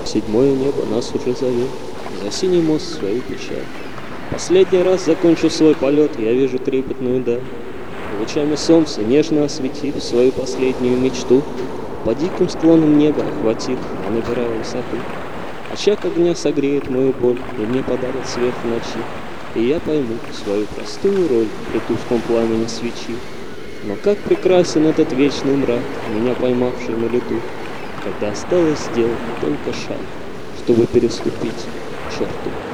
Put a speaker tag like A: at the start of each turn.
A: седьмое небо нас уже зовет, за синий мост свою печаль. Последний раз, закончив свой полет, я вижу трепетную даль. Лучами солнца, нежно осветив свою последнюю мечту, по диким склонам неба охватив, я набираю высоту. Очаг огня согреет мою боль и мне подарит свет в ночи, и я пойму свою простую роль при тусклом пламени свечи. Но как прекрасен этот вечный мрак, меня поймавший на лету, когда осталось сделать только шаг, чтобы переступить черту.